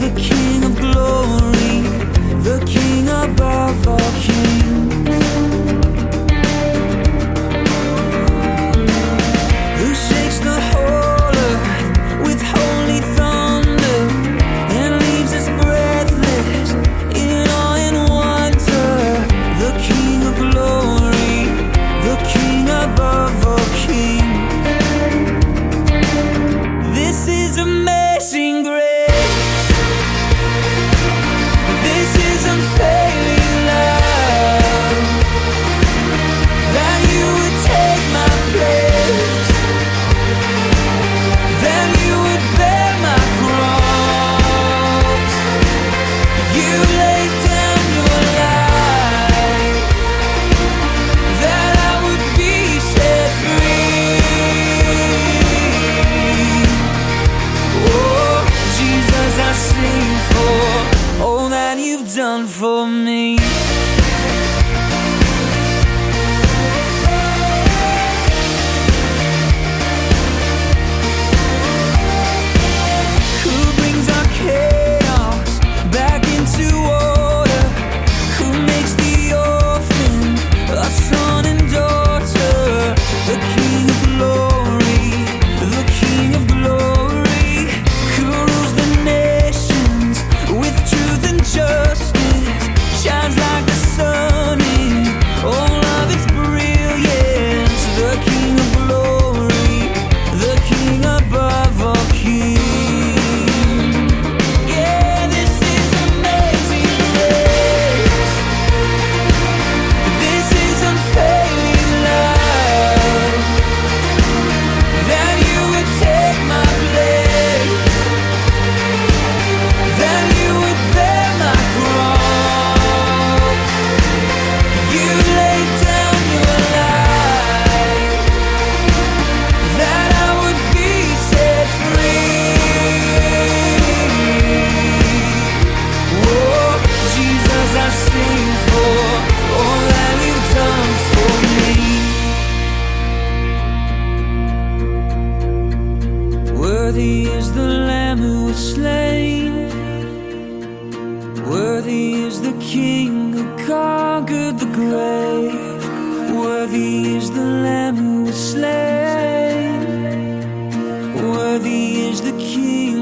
the King of glory, the King above all kings. Who shakes the whole earth with holy thunder and leaves us breathless in awe and wonder. The King of glory, the King above all kings. This is amazing grace. This is unfailing love, that you would take my place, that you would bear my cross. You laid down your life, that I would be set free. Oh, Jesus, I sing for all that you've done for me. Who brings our chaos back into order? Who makes the orphan a son and daughter? The King of glory, the King of glory, who rules the nations with truth and justice, shines like the sun in all of its brilliance. The King of glory, the King above all kings. Yeah, this is amazing grace. This is unfailing love, that you would take my place, that you would bear my cross. You laid down your life, that I would be set free. Oh, Jesus, I sing for all that you've done for me. Worthy is the Lamb who was slain, worthy is the King who conquered the grave. Worthy is the Lamb who was slain, worthy is the King